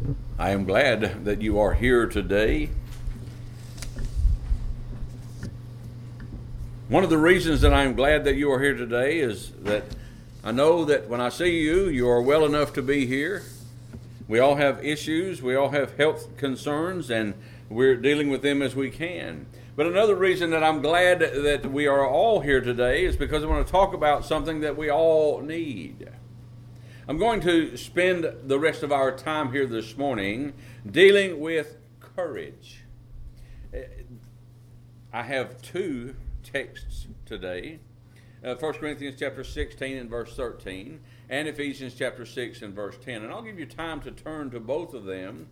I am glad that you are here today. One of the reasons that I am glad that you are here today is that I know that when I see you, you are well enough to be here. We all have issues, we all have health concerns, and we're dealing with them as we can. But another reason that I'm glad that we are all here today is because I want to talk about something that we all need. I'm going to spend the rest of our time here this morning dealing with courage. I have two texts today, 1 Corinthians chapter 16 and verse 13, and Ephesians chapter 6 and verse 10. And I'll give you time to turn to both of them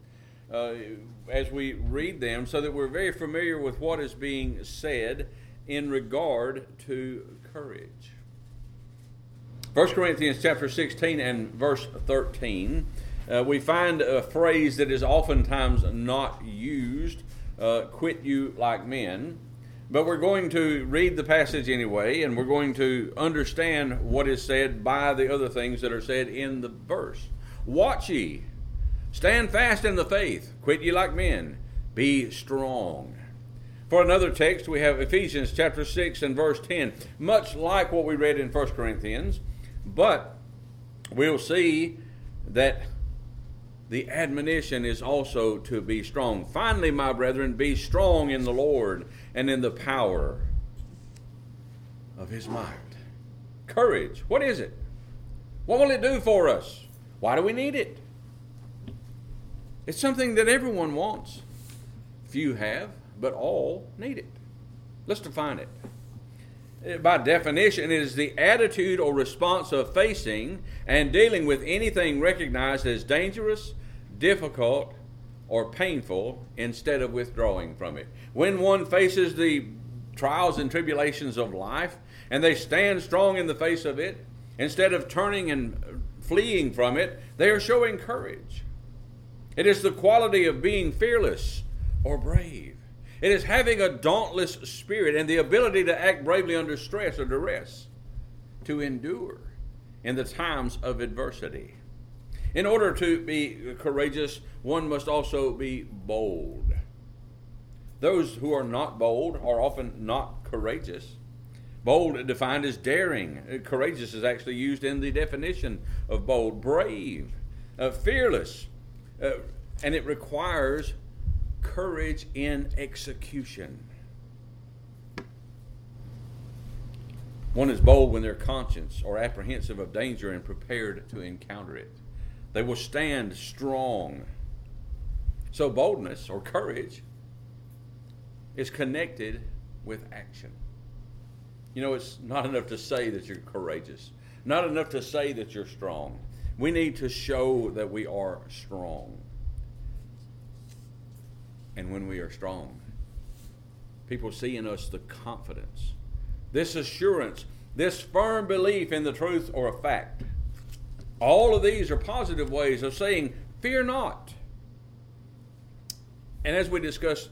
as we read them so that we're very familiar with what is being said in regard to courage. 1 Corinthians chapter 16 and verse 13, we find a phrase that is oftentimes not used, quit you like men. But we're going to read the passage anyway, and we're going to understand what is said by the other things that are said in the verse. Watch ye, stand fast in the faith, quit ye like men, be strong. For another text, we have Ephesians chapter 6 and verse 10, much like what we read in 1 Corinthians, but we'll see that the admonition is also to be strong. Finally, my brethren, be strong in the Lord and in the power of his might. Courage, what is it? What will it do for us? Why do we need it? It's something that everyone wants. Few have, but all need it. Let's define it. By definition, it is the attitude or response of facing and dealing with anything recognized as dangerous, difficult, or painful instead of withdrawing from it. When one faces the trials and tribulations of life and they stand strong in the face of it, instead of turning and fleeing from it, they are showing courage. It is the quality of being fearless or brave. It is having a dauntless spirit and the ability to act bravely under stress or duress, to endure in the times of adversity. In order to be courageous, one must also be bold. Those who are not bold are often not courageous. Bold defined as daring. Courageous is actually used in the definition of bold. Brave, fearless, and it requires courage in execution. One is bold when they're conscious or apprehensive of danger and prepared to encounter it. They will stand strong. So boldness or courage is connected with action. You know, it's not enough to say that you're courageous. Not enough to say that you're strong. We need to show that we are strong. And when we are strong, people see in us the confidence, this assurance, this firm belief in the truth or a fact. All of these are positive ways of saying, fear not. And as we discuss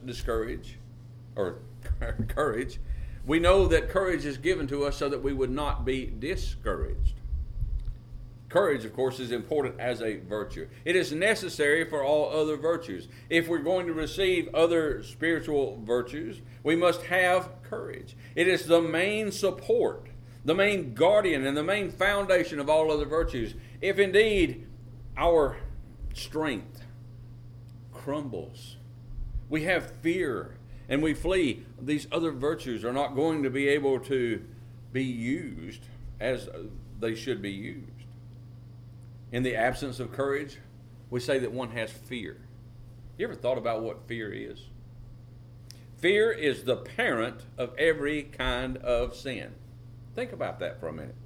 courage, we know that courage is given to us so that we would not be discouraged. Courage, of course, is important as a virtue. It is necessary for all other virtues. If we're going to receive other spiritual virtues, we must have courage. It is the main support, the main guardian, and the main foundation of all other virtues. If indeed our strength crumbles, we have fear, and we flee, these other virtues are not going to be able to be used as they should be used. In the absence of courage, we say that one has fear. You ever thought about what fear is? Fear is the parent of every kind of sin. Think about that for a minute.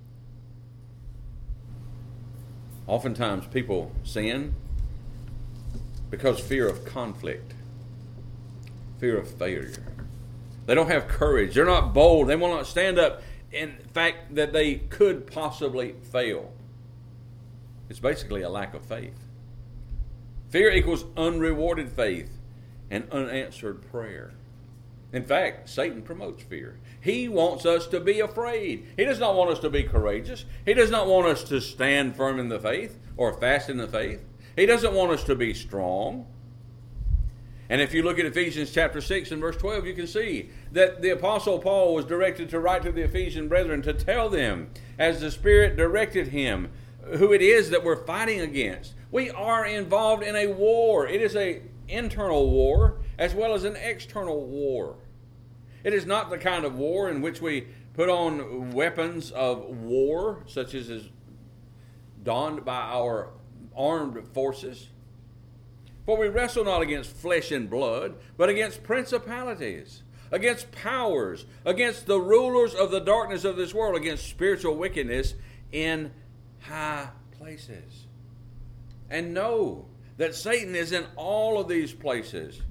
Oftentimes people sin because fear of conflict, fear of failure. They don't have courage. They're not bold. They will not stand up in fact that they could possibly fail. It's basically a lack of faith. Fear equals unrewarded faith and unanswered prayer. In fact, Satan promotes fear. He wants us to be afraid. He does not want us to be courageous. He does not want us to stand firm in the faith or fast in the faith. He doesn't want us to be strong. And if you look at Ephesians chapter 6 and verse 12, you can see that the Apostle Paul was directed to write to the Ephesian brethren to tell them, as the Spirit directed him, who it is that we're fighting against. We are involved in a war. It is an internal war as well as an external war. It is not the kind of war in which we put on weapons of war, such as is donned by our armed forces. For we wrestle not against flesh and blood, but against principalities, against powers, against the rulers of the darkness of this world, against spiritual wickedness in high places. And know that Satan is in all of these places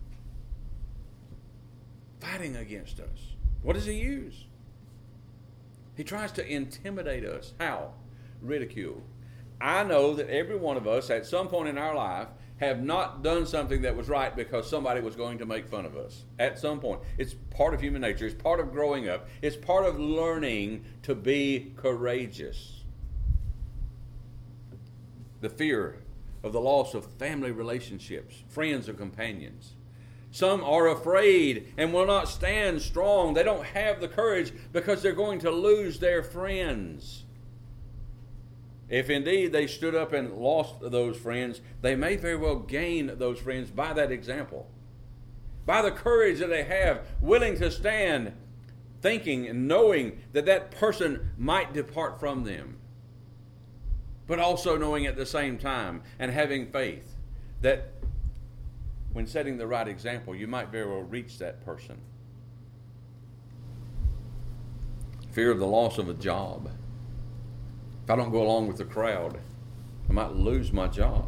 fighting against us. What does he use? He tries to intimidate us. How? Ridicule. I know that every one of us at some point in our life have not done something that was right because somebody was going to make fun of us. At some point. It's part of human nature. It's part of growing up. It's part of learning to be courageous. The fear of the loss of family relationships, friends or companions. Some are afraid and will not stand strong. They don't have the courage because they're going to lose their friends. If indeed they stood up and lost those friends, they may very well gain those friends by that example. By the courage that they have, willing to stand, thinking and knowing that that person might depart from them. But also knowing at the same time and having faith that when setting the right example, you might very well reach that person. Fear of the loss of a job. If I don't go along with the crowd, I might lose my job.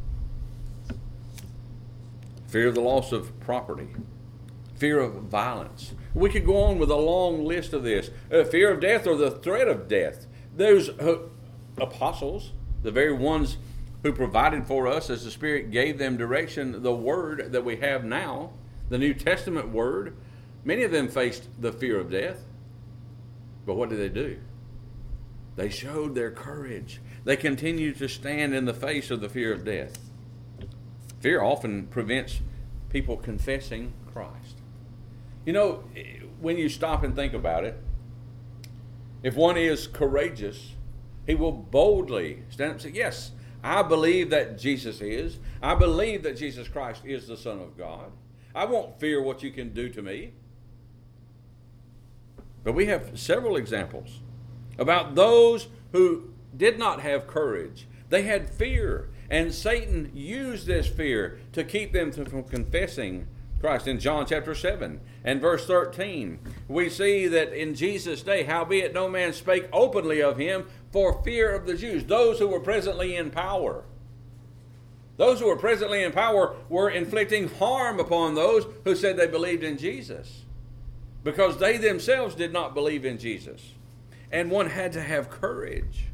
Fear of the loss of property. Fear of violence. We could go on with a long list of this. Fear of death or the threat of death. Those apostles, the very ones who provided for us as the Spirit gave them direction, the Word that we have now, the New Testament Word, many of them faced the fear of death. But what did they do? They showed their courage. They continued to stand in the face of the fear of death. Fear often prevents people confessing Christ. You know, when you stop and think about it, if one is courageous, he will boldly stand up and say, yes, I believe that Jesus is. I believe that Jesus Christ is the Son of God. I won't fear what you can do to me. But we have several examples about those who did not have courage. They had fear, and Satan used this fear to keep them from confessing Christ. In John chapter 7 and verse 13, we see that in Jesus' day, howbeit no man spake openly of him for fear of the Jews, those who were presently in power. Those who were presently in power were inflicting harm upon those who said they believed in Jesus, because they themselves did not believe in Jesus. And one had to have courage.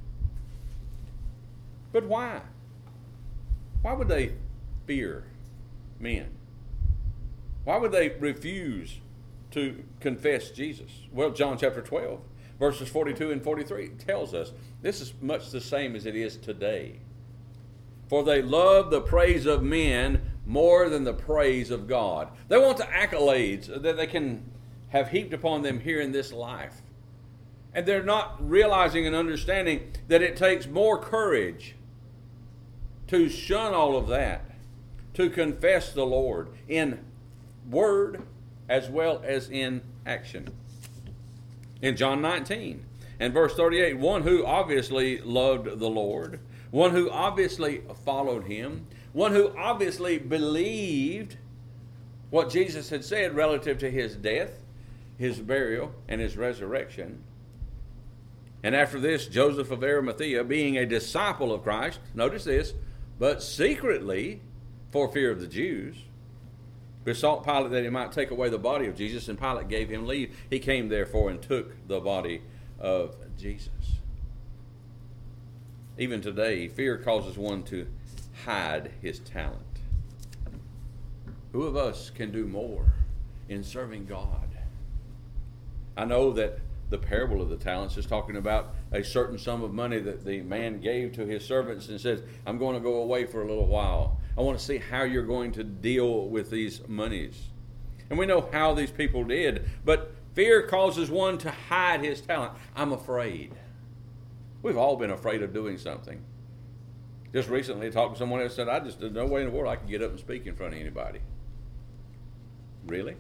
But why? Why would they fear men? Why would they refuse to confess Jesus? Well, John chapter 12, verses 42 and 43 tells us this is much the same as it is today. For they love the praise of men more than the praise of God. They want the accolades that they can have heaped upon them here in this life. And they're not realizing and understanding that it takes more courage to shun all of that, to confess the Lord in word as well as in action. In John 19 and verse 38, one who obviously loved the Lord, one who obviously followed him, one who obviously believed what Jesus had said relative to his death, his burial, and his resurrection. And after this, Joseph of Arimathea, being a disciple of Christ, notice this, but secretly, for fear of the Jews, besought Pilate that he might take away the body of Jesus, and Pilate gave him leave. He came therefore and took the body of Jesus. Even today, fear causes one to hide his talent. Who of us can do more in serving God? I know that the parable of the talents is talking about a certain sum of money that the man gave to his servants and says, I'm going to go away for a little while. I want to see how you're going to deal with these monies. And we know how these people did, but fear causes one to hide his talent. I'm afraid. We've all been afraid of doing something. Just recently I talked to someone else and said, there's no way in the world I could get up and speak in front of anybody. Really?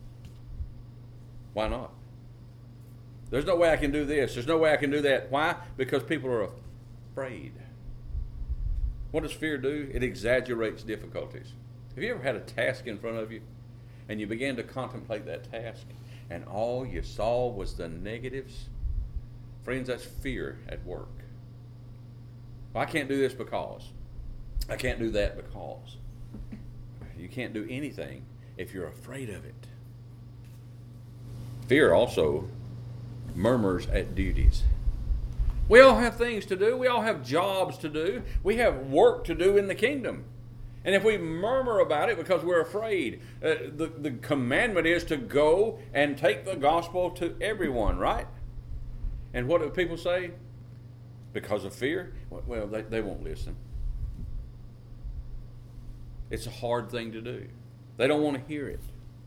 Why not? There's no way I can do this. There's no way I can do that. Why? Because people are afraid. What does fear do? It exaggerates difficulties. Have you ever had a task in front of you and you began to contemplate that task and all you saw was the negatives? Friends, that's fear at work. Well, I can't do this because. I can't do that because. You can't do anything if you're afraid of it. Fear also murmurs at duties. We all have things to do. We all have jobs to do. We have work to do in the kingdom. And if we murmur about it because we're afraid, the commandment is to go and take the gospel to everyone, right? And what do people say? Because of fear? Well, they won't listen. It's a hard thing to do. They don't want to hear it.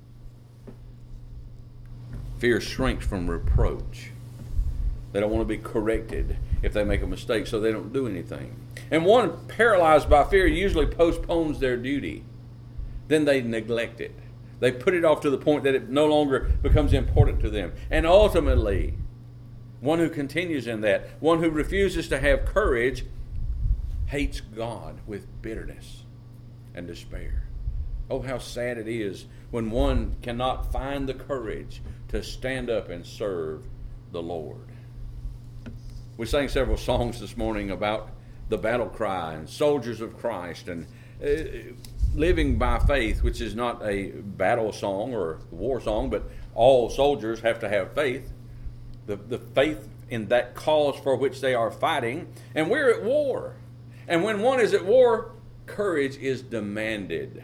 Fear shrinks from reproach. They don't want to be corrected if they make a mistake, so they don't do anything. And one paralyzed by fear usually postpones their duty. Then they neglect it. They put it off to the point that it no longer becomes important to them. And ultimately, one who continues in that, one who refuses to have courage, hates God with bitterness and despair. Oh, how sad it is when one cannot find the courage to stand up and serve the Lord. We sang several songs this morning about the battle cry and soldiers of Christ and living by faith, which is not a battle song or war song, but all soldiers have to have faith. The faith in that cause for which they are fighting. And we're at war. And when one is at war, courage is demanded.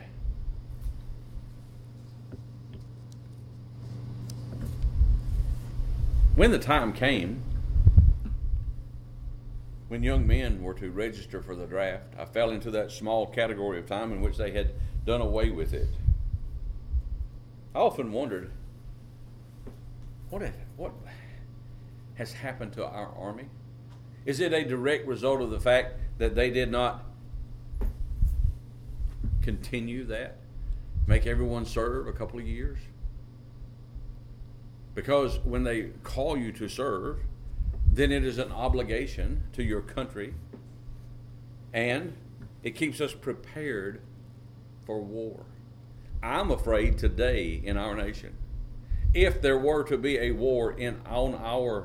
When the time came, when young men were to register for the draft, I fell into that small category of time in which they had done away with it. I often wondered, what has happened to our army? Is it a direct result of the fact that they did not continue that? Make everyone serve a couple of years? Because when they call you to serve, then it is an obligation to your country, and it keeps us prepared for war. I'm afraid today in our nation, if there were to be a war on our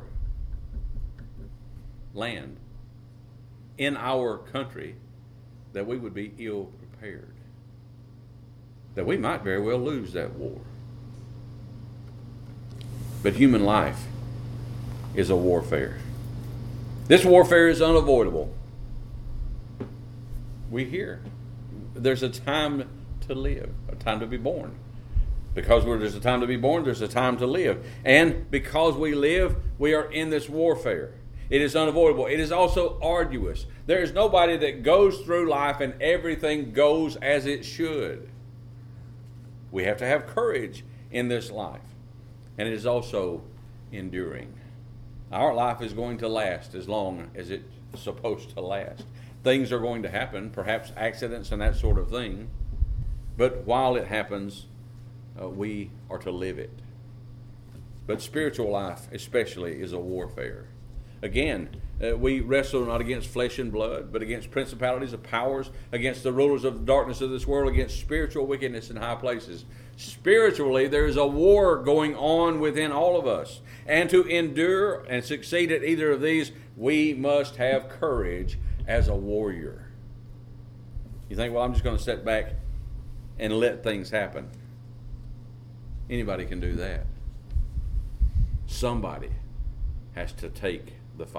land, in our country, that we would be ill prepared. That we might very well lose that war. But human life is a warfare. This warfare is unavoidable. We hear there's a time to live, a time to be born. Because there's a time to be born, there's a time to live. And because we live, we are in this warfare. It is unavoidable. It is also arduous. There is nobody that goes through life and everything goes as it should. We have to have courage in this life. And it is also enduring. Our life is going to last as long as it's supposed to last. Things are going to happen, perhaps accidents and that sort of thing. But while it happens, we are to live it. But spiritual life especially is a warfare. Again, we wrestle not against flesh and blood, but against principalities of powers, against the rulers of the darkness of this world, against spiritual wickedness in high places. Spiritually, there is a war going on within all of us. And to endure and succeed at either of these, we must have courage as a warrior. You think, well, I'm just going to sit back and let things happen. Anybody can do that. Somebody has to take the fight.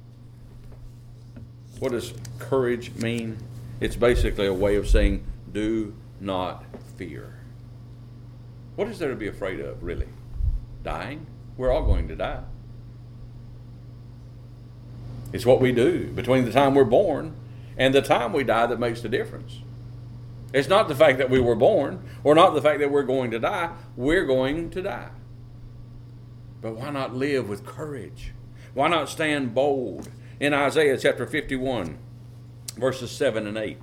What does courage mean? It's basically a way of saying, do not fear. What is there to be afraid of, really? Dying? We're all going to die. It's what we do between the time we're born and the time we die that makes the difference. It's not the fact that we were born or not the fact that we're going to die. We're going to die. But why not live with courage? Why not stand bold? In Isaiah chapter 51, verses 7 and 8,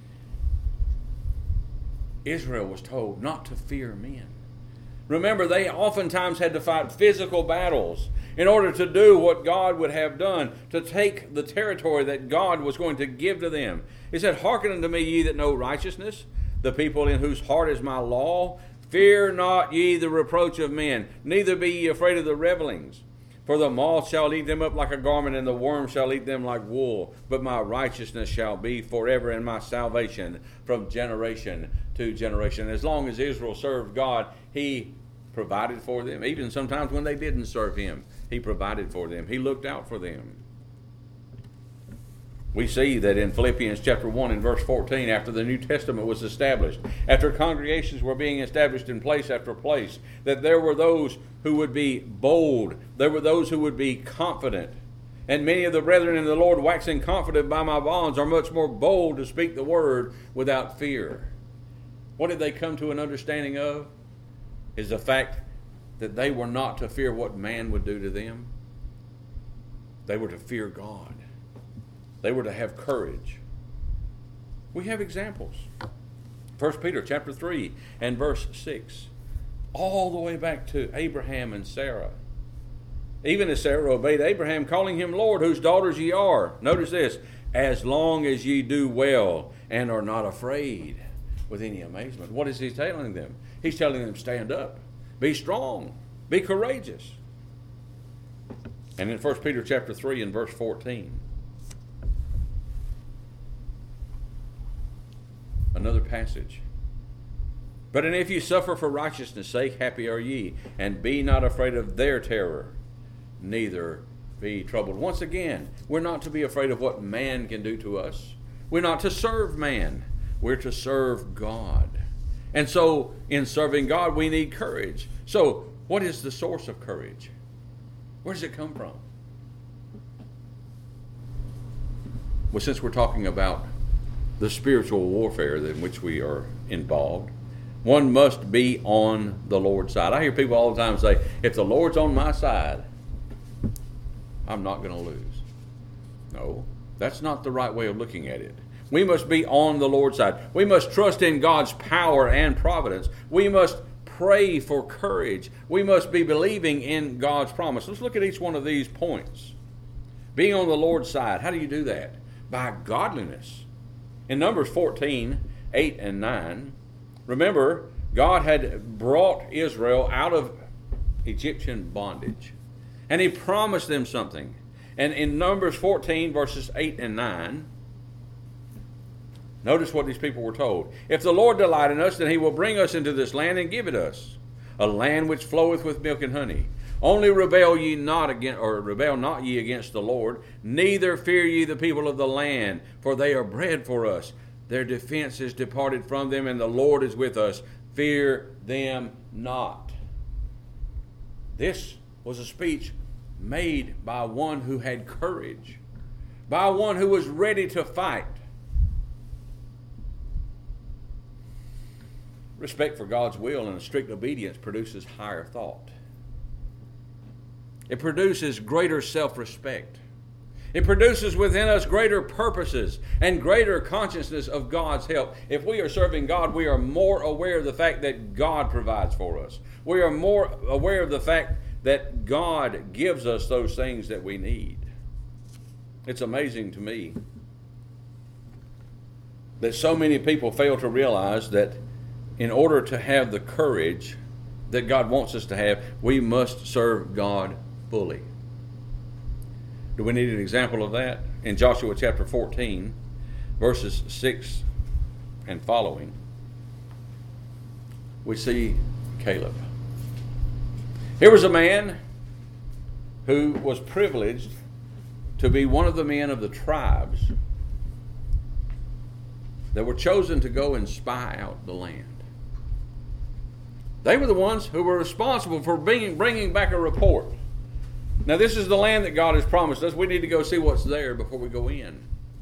Israel was told not to fear men. Remember, they oftentimes had to fight physical battles in order to do what God would have done, to take the territory that God was going to give to them. He said, "Hearken unto me, ye that know righteousness, the people in whose heart is my law. Fear not ye the reproach of men, neither be ye afraid of the revilings. For the moth shall eat them up like a garment, and the worm shall eat them like wool. But my righteousness shall be forever, and my salvation from generation to generation." As long as Israel served God, He provided for them. Even sometimes when they didn't serve Him, He provided for them. He looked out for them. We see that in Philippians chapter 1 and verse 14, after the New Testament was established, after congregations were being established in place after place, that there were those who would be bold, there were those who would be confident. And many of the brethren in the Lord, waxing confident by my bonds, are much more bold to speak the word without fear. What did they come to an understanding of? Is the fact that they were not to fear what man would do to them. They were to fear God. They were to have courage. We have examples. 1 Peter chapter 3 and verse 6. All the way back to Abraham and Sarah. Even as Sarah obeyed Abraham, calling him Lord, whose daughters ye are. Notice this. As long as ye do well and are not afraid with any amazement. What is he telling them? He's telling them, stand up. Be strong. Be courageous. And in 1 Peter chapter 3 and verse 14. Another passage. But and if you suffer for righteousness' sake, happy are ye, and be not afraid of their terror, neither be troubled. Once again, we're not to be afraid of what man can do to us. We're not to serve man. We're to serve God. And so, in serving God, we need courage. So, what is the source of courage? Where does it come from? Well, since we're talking about the spiritual warfare in which we are involved, one must be on the Lord's side. I hear people all the time say, if the Lord's on my side, I'm not going to lose. No, that's not the right way of looking at it. We must be on the Lord's side. We must trust in God's power and providence. We must pray for courage. We must be believing in God's promise. Let's look at each one of these points. Being on the Lord's side, how do you do that? By godliness. In Numbers 14, 8 and 9, remember, God had brought Israel out of Egyptian bondage. And He promised them something. And in Numbers 14, verses 8 and 9, notice what these people were told. If the Lord delight in us, then He will bring us into this land and give it us, a land which floweth with milk and honey. Only rebel not ye against the Lord, neither fear ye the people of the land, for they are bread for us. Their defense is departed from them, and the Lord is with us. Fear them not. This was a speech made by one who had courage, by one who was ready to fight. Respect for God's will and a strict obedience produces higher thought. It produces greater self-respect. It produces within us greater purposes and greater consciousness of God's help. If we are serving God, we are more aware of the fact that God provides for us. We are more aware of the fact that God gives us those things that we need. It's amazing to me that so many people fail to realize that in order to have the courage that God wants us to have, we must serve God fully. Do we need an example of that? In Joshua chapter 14, verses 6 and following, we see Caleb. Here was a man who was privileged to be one of the men of the tribes that were chosen to go and spy out the land. They were the ones who were responsible for bringing back a report Now, this is the land that God has promised us. We need to go see what's there before we go in.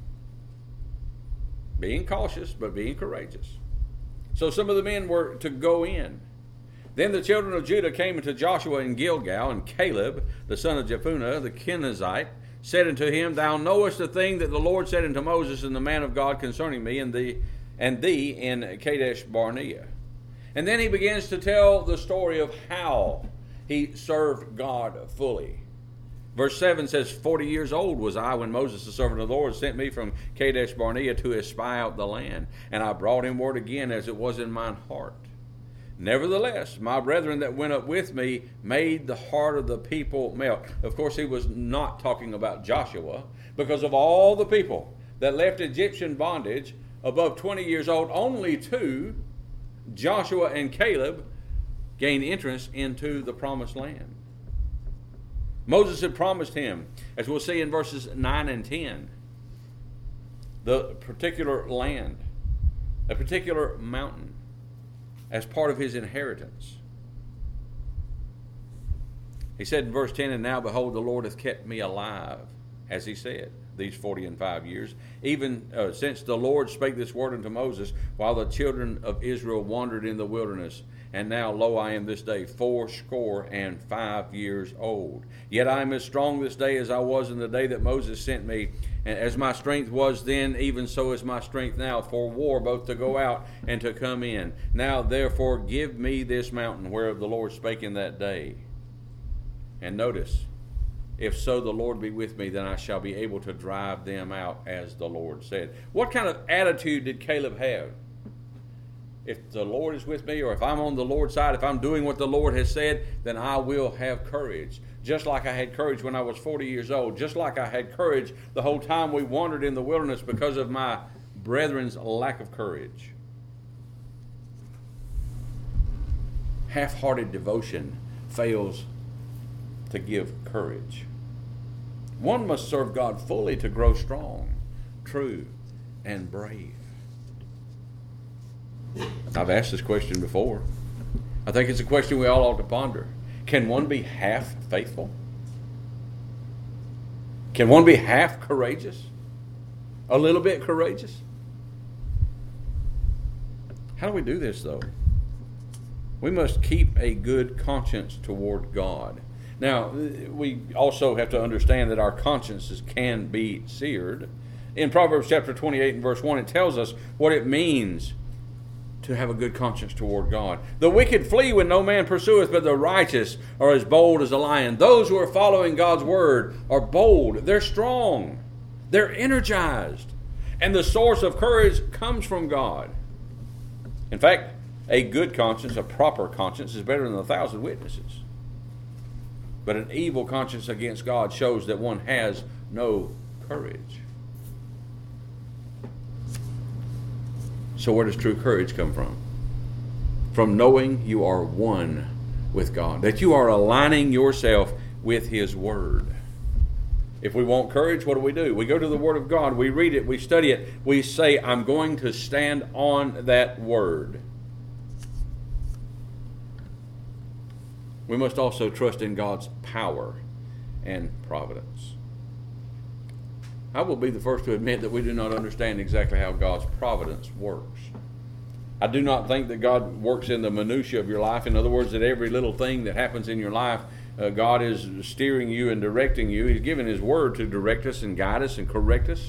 Being cautious, but being courageous. So some of the men were to go in. Then the children of Judah came unto Joshua in Gilgal, and Caleb, the son of Jephunneh, the Kenizzite, said unto him, Thou knowest the thing that the Lord said unto Moses and the man of God concerning me and thee in Kadesh Barnea. And then he begins to tell the story of how he served God fully. Verse 7 says, 40 years old was I when Moses, the servant of the Lord, sent me from Kadesh Barnea to espy out the land. And I brought him word again as it was in mine heart. Nevertheless, my brethren that went up with me made the heart of the people melt. Of course, he was not talking about Joshua, because of all the people that left Egyptian bondage above 20 years old, only two, Joshua and Caleb, gained entrance into the promised land. Moses had promised him, as we'll see in verses 9 and 10, the particular land, a particular mountain, as part of his inheritance. He said in verse 10, And now behold, the Lord hath kept me alive, as he said, these 45 years, even since the Lord spake this word unto Moses, while the children of Israel wandered in the wilderness. And now, lo, I am this day 85 years old. Yet I am as strong this day as I was in the day that Moses sent me. And as my strength was then, even so is my strength now, for war, both to go out and to come in. Now, therefore, give me this mountain whereof the Lord spake in that day. And notice, if so the Lord be with me, then I shall be able to drive them out, as the Lord said. What kind of attitude did Caleb have? If the Lord is with me, or if I'm on the Lord's side, if I'm doing what the Lord has said, then I will have courage. Just like I had courage when I was 40 years old. Just like I had courage the whole time we wandered in the wilderness because of my brethren's lack of courage. Half-hearted devotion fails to give courage. One must serve God fully to grow strong, true, and brave. I've asked this question before. I think it's a question we all ought to ponder. Can one be half faithful? Can one be half courageous? A little bit courageous? How do we do this, though? We must keep a good conscience toward God. Now, we also have to understand that our consciences can be seared. In Proverbs chapter 28 and verse 1, it tells us what it means to have a good conscience toward God. The wicked flee when no man pursueth, but the righteous are as bold as a lion. Those who are following God's word are bold. They're strong. They're energized. And the source of courage comes from God. In fact, a good conscience, a proper conscience, is better than 1,000 witnesses. But an evil conscience against God shows that one has no courage. So where does true courage come from? From knowing you are one with God, that you are aligning yourself with His Word. If we want courage, what do? We go to the Word of God, we read it, we study it, we say, I'm going to stand on that Word. We must also trust in God's power and providence. I will be the first to admit that we do not understand exactly how God's providence works. I do not think that God works in the minutiae of your life. In other words, that every little thing that happens in your life, God is steering you and directing you. He's given His Word to direct us and guide us and correct us.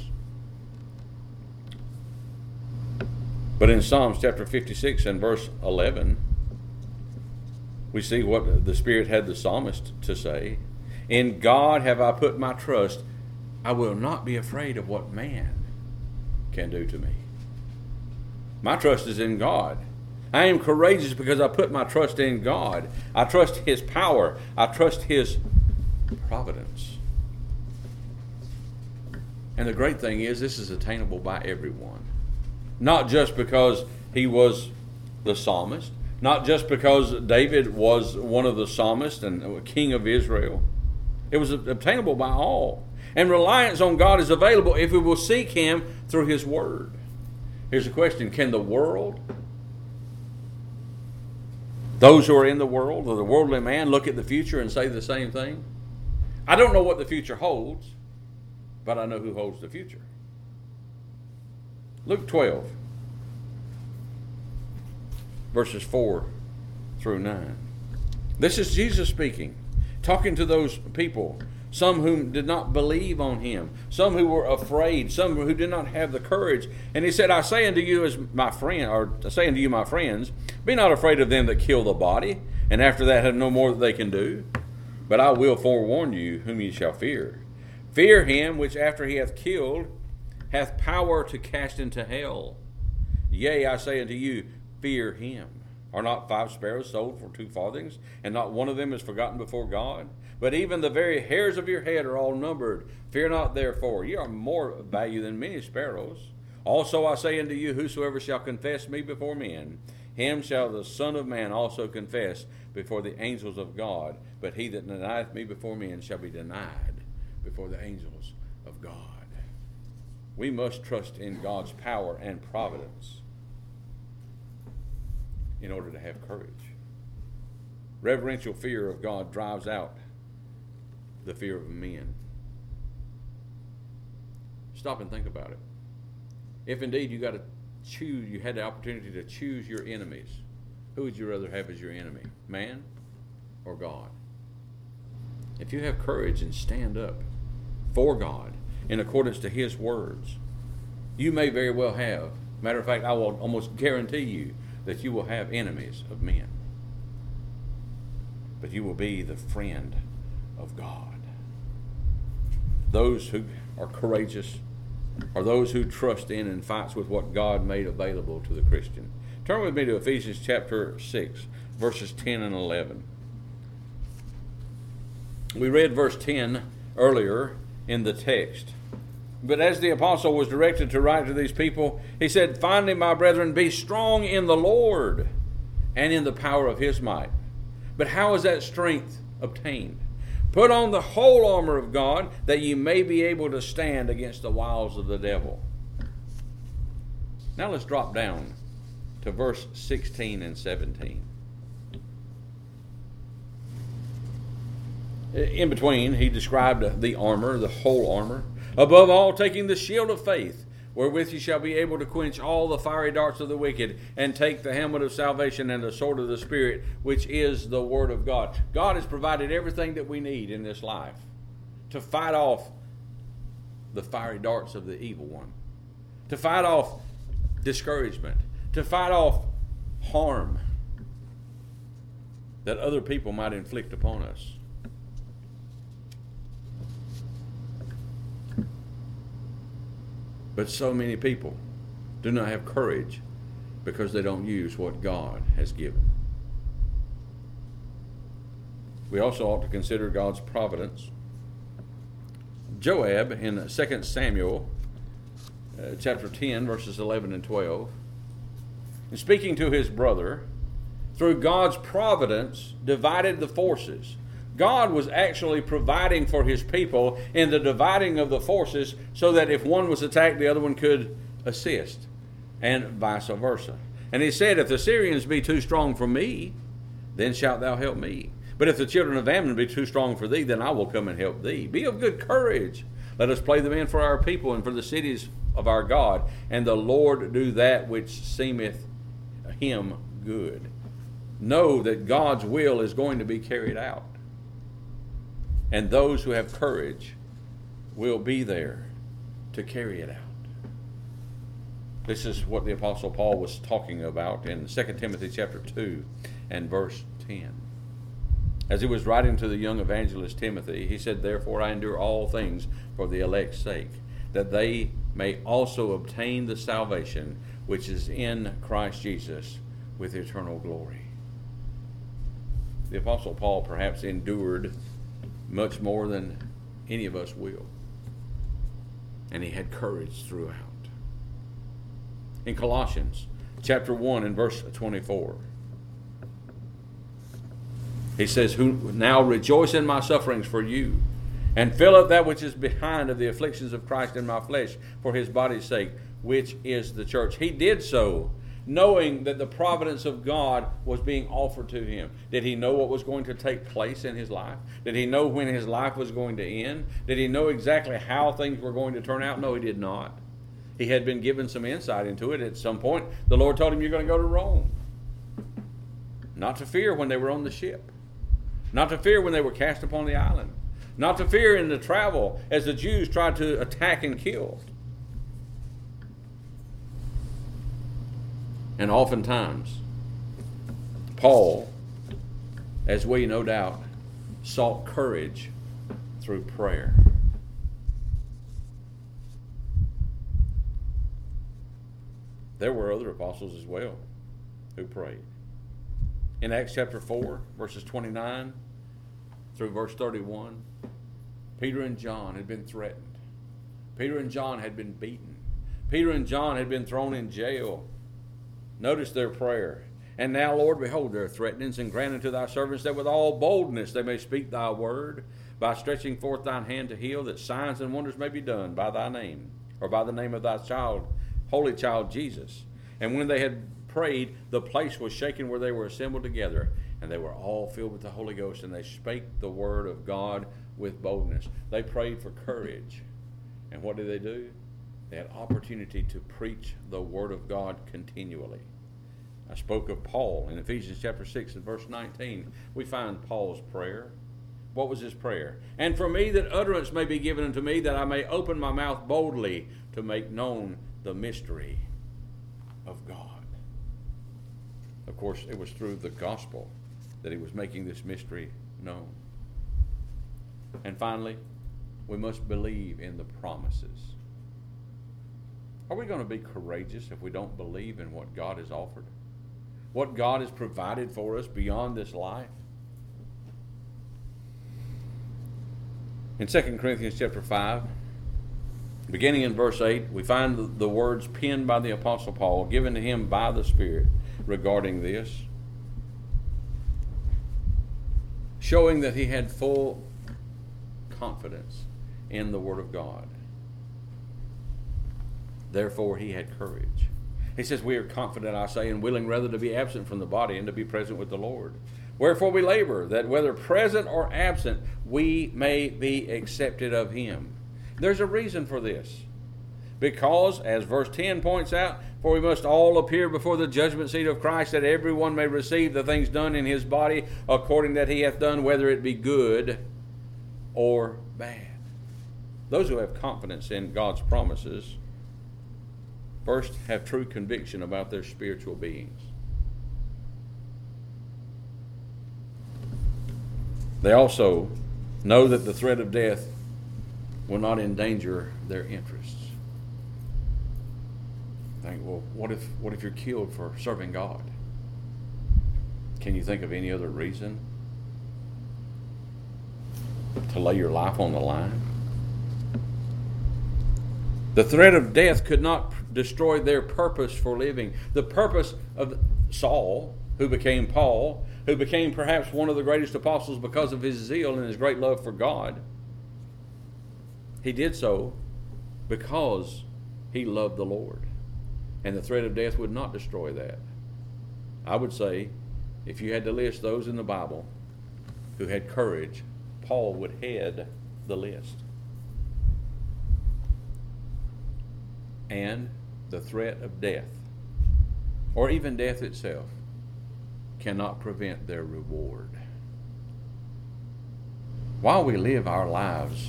But in Psalms chapter 56 and verse 11, we see what the Spirit had the psalmist to say. In God have I put my trust. I will not be afraid of what man can do to me. My trust is in God. I am courageous because I put my trust in God. I trust His power. I trust His providence. And the great thing is, this is attainable by everyone. Not just because he was the psalmist, not just because David was one of the psalmists and king of Israel. It was obtainable by all. And reliance on God is available if we will seek Him through His Word. Here's a question. Can the world, those who are in the world, or the worldly man, look at the future and say the same thing? I don't know what the future holds, but I know who holds the future. Luke 12, verses 4 through 9. This is Jesus speaking, talking to those people, some whom did not believe on him, some who were afraid, some who did not have the courage. And he said, I say unto you as my friend, or I say unto you, my friends, be not afraid of them that kill the body, and after that have no more that they can do. But I will forewarn you whom ye shall fear. Fear him which after he hath killed hath power to cast into hell. Yea, I say unto you, fear him. Are not 5 sparrows sold for 2 farthings, and not one of them is forgotten before God? But even the very hairs of your head are all numbered. Fear not therefore, ye are more value than many sparrows. Also I say unto you, whosoever shall confess me before men, him shall the Son of Man also confess before the angels of God. But he that denieth me before men shall be denied before the angels of God. We must trust in God's power and providence in order to have courage. Reverential fear of God drives out the fear of men. Stop and think about it. If indeed you had the opportunity to choose your enemies, who would you rather have as your enemy? Man or God? If you have courage and stand up for God in accordance to his words, you may very well have. Matter of fact, I will almost guarantee you that you will have enemies of men. But you will be the friend of God. Those who are courageous are those who trust in and fights with what God made available to the Christian. Turn with me to Ephesians chapter 6, verses 10 and 11. We read verse 10 earlier in the text. But as the apostle was directed to write to these people, he said, finally, my brethren, be strong in the Lord and in the power of his might. But how is that strength obtained? Put on the whole armor of God, that ye may be able to stand against the wiles of the devil. Now let's drop down to verse 16 and 17. In between, he described the armor, the whole armor. Above all, taking the shield of faith, wherewith ye shall be able to quench all the fiery darts of the wicked, and take the helmet of salvation and the sword of the Spirit, which is the word of God. God has provided everything that we need in this life to fight off the fiery darts of the evil one, to fight off discouragement, to fight off harm that other people might inflict upon us. But so many people do not have courage because they don't use what God has given. We also ought to consider God's providence. Joab in 2 Samuel chapter 10, verses 11 and 12, in speaking to his brother, through God's providence divided the forces. God was actually providing for his people in the dividing of the forces so that if one was attacked, the other one could assist, and vice versa. And he said, if the Syrians be too strong for me, then shalt thou help me. But if the children of Ammon be too strong for thee, then I will come and help thee. Be of good courage. Let us play the men for our people and for the cities of our God, and the Lord do that which seemeth him good. Know that God's will is going to be carried out. And those who have courage will be there to carry it out. This is what the Apostle Paul was talking about in 2 Timothy chapter 2 and verse 10. As he was writing to the young evangelist Timothy, he said, therefore I endure all things for the elect's sake, that they may also obtain the salvation which is in Christ Jesus with eternal glory. The Apostle Paul perhaps endured much more than any of us will. And he had courage throughout. In Colossians chapter 1 and verse 24, he says, who now rejoice in my sufferings for you, and fill up that which is behind of the afflictions of Christ in my flesh for his body's sake, which is the church. He did so knowing that the providence of God was being offered to him. Did he know what was going to take place in his life? Did he know when his life was going to end? Did he know exactly how things were going to turn out? No, he did not. He had been given some insight into it. At some point, the Lord told him, you're going to go to Rome. Not to fear when they were on the ship. Not to fear when they were cast upon the island. Not to fear in the travel as the Jews tried to attack and kill. And oftentimes, Paul, as we no doubt, sought courage through prayer. There were other apostles as well who prayed. In Acts chapter 4, verses 29 through verse 31, Peter and John had been threatened. Peter and John had been beaten. Peter and John had been thrown in jail. Notice their prayer. And now, Lord, behold their threatenings, and grant unto thy servants that with all boldness they may speak thy word, by stretching forth thine hand to heal, that signs and wonders may be done by thy name, or by the name of thy child, holy child Jesus. And when they had prayed, the place was shaken where they were assembled together, and they were all filled with the Holy Ghost, and they spake the word of God with boldness. They prayed for courage. And what did they do? They had opportunity to preach the word of God continually. I spoke of Paul in Ephesians chapter 6 and verse 19. We find Paul's prayer. What was his prayer? And for me that utterance may be given unto me, that I may open my mouth boldly to make known the mystery of God. Of course, it was through the gospel that he was making this mystery known. And finally, we must believe in the promises. Are we going to be courageous if we don't believe in what God has offered? What God has provided for us beyond this life? In 2 Corinthians chapter 5, beginning in verse 8, we find the words penned by the Apostle Paul, given to him by the Spirit regarding this, showing that he had full confidence in the Word of God. Therefore, he had courage. He says, we are confident, I say, and willing rather to be absent from the body and to be present with the Lord. Wherefore we labor, that whether present or absent, we may be accepted of him. There's a reason for this. Because, as verse 10 points out, for we must all appear before the judgment seat of Christ, that everyone may receive the things done in his body according that he hath done, whether it be good or bad. Those who have confidence in God's promises first have true conviction about their spiritual beings. They also know that the threat of death will not endanger their interests. Think, well, what if you're killed for serving God? Can you think of any other reason to lay your life on the line? The threat of death could not destroy their purpose for living. The purpose of Saul, who became Paul, who became perhaps one of the greatest apostles because of his zeal and his great love for God, he did so because he loved the Lord. And the threat of death would not destroy that. I would say, if you had to list those in the Bible who had courage, Paul would head the list. And the threat of death, or even death itself, cannot prevent their reward. While we live our lives,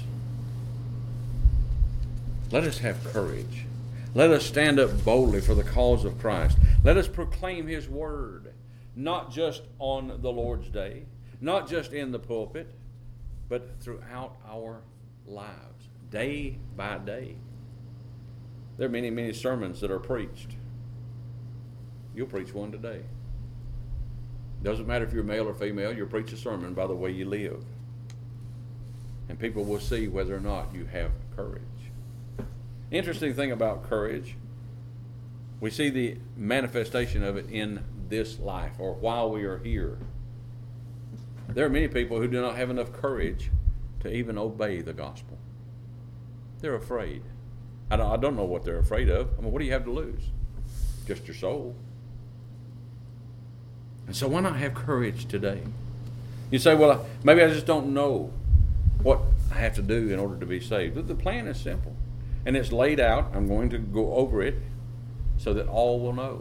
let us have courage. Let us stand up boldly for the cause of Christ. Let us proclaim his word, not just on the Lord's day, not just in the pulpit, but throughout our lives, day by day. There are many, many sermons that are preached. You'll preach one today. Doesn't matter if you're male or female, you'll preach a sermon by the way you live. And people will see whether or not you have courage. Interesting thing about courage, we see the manifestation of it in this life, or while we are here. There are many people who do not have enough courage to even obey the gospel. They're afraid. I don't know what they're afraid of. I mean, what do you have to lose? Just your soul. And so why not have courage today? You say, well, maybe I just don't know what I have to do in order to be saved. But the plan is simple. And it's laid out. I'm going to go over it so that all will know.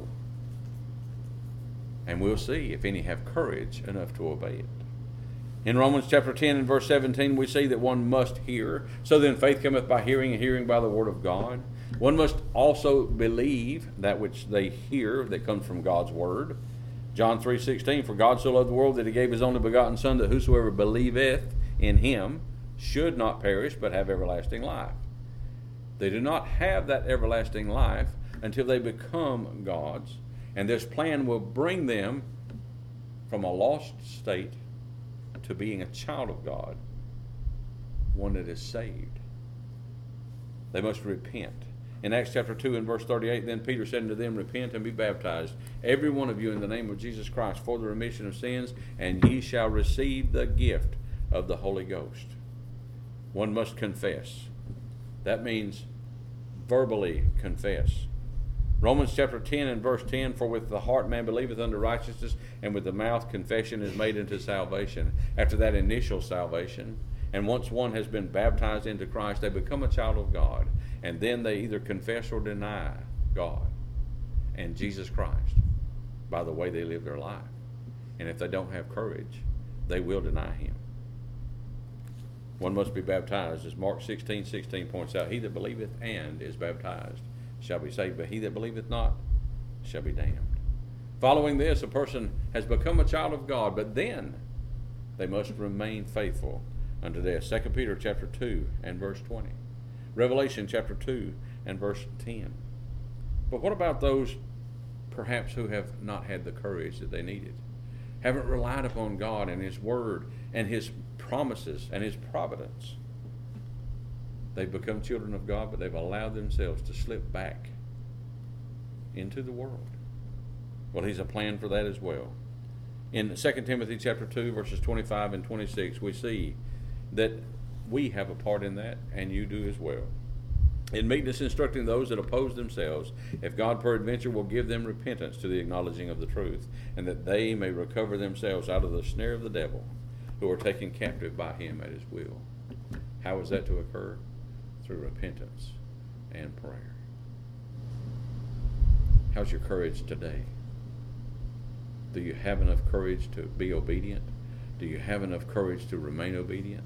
And we'll see if any have courage enough to obey it. In Romans chapter 10 and verse 17, we see that one must hear. So then faith cometh by hearing, and hearing by the word of God. One must also believe that which they hear that comes from God's word. John 3:16, for God so loved the world that he gave his only begotten Son, that whosoever believeth in him should not perish, but have everlasting life. They do not have that everlasting life until they become God's, and this plan will bring them from a lost state to being a child of God, one that is saved. They must repent. In Acts chapter 2 and verse 38, then Peter said unto them, repent and be baptized, every one of you, in the name of Jesus Christ, for the remission of sins, and ye shall receive the gift of the Holy Ghost. One must confess. That means verbally confess. Romans chapter 10 and verse 10, for with the heart man believeth unto righteousness, and with the mouth confession is made unto salvation. After that initial salvation, and once one has been baptized into Christ, they become a child of God. And then they either confess or deny God and Jesus Christ by the way they live their life. And if they don't have courage, they will deny him. One must be baptized, as Mark 16:16 points out. He that believeth and is baptized shall be saved, but he that believeth not shall be damned. Following this, a person has become a child of God, but then they must remain faithful unto death. 2 Peter chapter 2 and verse 20. Revelation chapter 2 and verse 10. But what about those perhaps who have not had the courage that they needed? Haven't relied upon God and his word and his promises and his providence. They've become children of God, but they've allowed themselves to slip back into the world. Well, he's a plan for that as well. In 2 Timothy chapter 2, verses 25 and 26, we see that we have a part in that, and you do as well. In meekness instructing those that oppose themselves, if God peradventure will give them repentance to the acknowledging of the truth, and that they may recover themselves out of the snare of the devil, who are taken captive by him at his will. How is that to occur? Through repentance and prayer. How's your courage today? Do you have enough courage to be obedient? Do you have enough courage to remain obedient?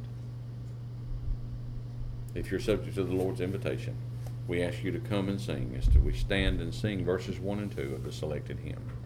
If you're subject to the Lord's invitation, we ask you to come and sing as we stand and sing verses 1 and 2 of the selected hymn.